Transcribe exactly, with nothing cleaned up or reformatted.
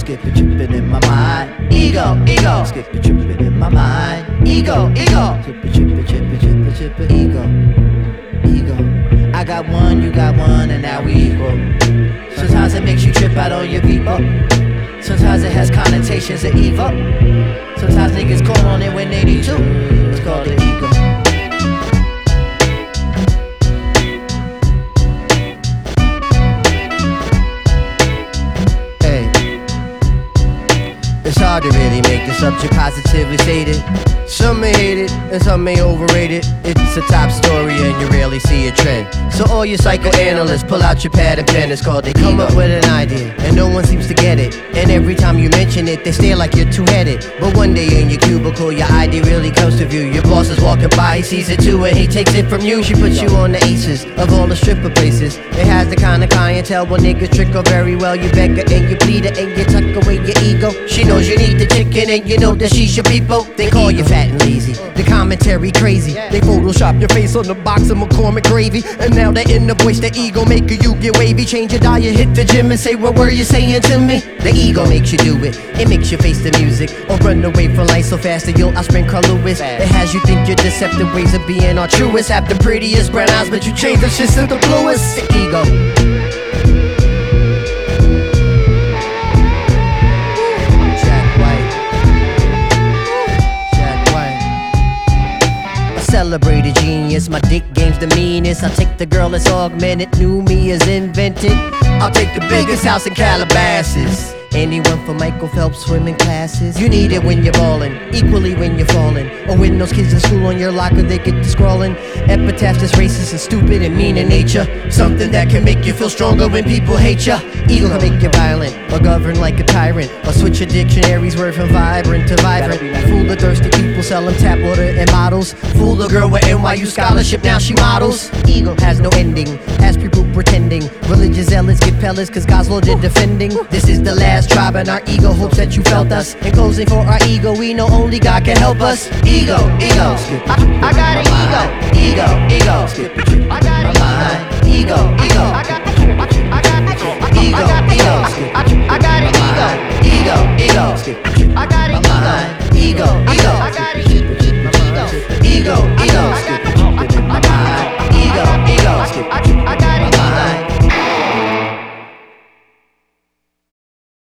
skip it tripping in my mind. Ego, ego, skip it tripping in my mind. Ego, ego, skip it tripping, tripping, tripping, tripping. Ego, ego. I got one, you got one, and now we equal. Sometimes it makes you trip out on your people. Sometimes it has connotations of evil. Sometimes niggas call on it when they need to. It's called the ego. Hey, it's hard to really make the subject positively stated. Some may hate it, and some may overrate it. It's a top story and you rarely see a trend. So all you psychoanalysts, pull out your pad and pen. It's called they come up with an idea, and no one seems to get it. And every time you mention it, they stare like you're two-headed. But one day in your cubicle, your idea really comes to view. Your boss is walking by, he sees it too, and he takes it from you. She puts you on the aces of all the stripper places. It has the kind of clientele where niggas trick her very well. You beg her and you plead her and you tuck away your ego. She knows you need the chicken and you know that she's your people. They call you fat and lazy, the commentary crazy. They Photoshop your face on the box of McCormick gravy, and now they in the voice, the ego maker you get wavy. Change your diet, hit the gym and say what were you saying to me. The ego makes you do it, it makes you face the music, or run away from life so fast that you'll outspring Carl Lewis. It has you think your deceptive ways of being are truest. Have the prettiest brown eyes but you change the shit to the bluest. The ego. Celebrated genius, my dick game's the meanest. I'll take the girl that's augmented, new me is invented. I'll take the biggest house in Calabasas. Anyone for Michael Phelps swimming classes. You need it when you're ballin', equally when you're falling, or when those kids in school on your locker they get to scrawling epitaphs that's racist and stupid and mean in nature. Something that can make you feel stronger when people hate ya. Ego can make you violent, or govern like a tyrant, or switch your dictionary's word from vibrant to vibrant. Fool the thirsty people, sell them tap water and models. Fool the girl with N Y U scholarship, now she models. Ego has no ending, has people pretending. Religious zealots get pellets cause God's Lord did defending. This is the last tribe and our ego hopes that you felt us. In closing for our ego, we know only God can help us. Ego, ego, I, I got an ego, ego, ego, I got an ego, ego, ego.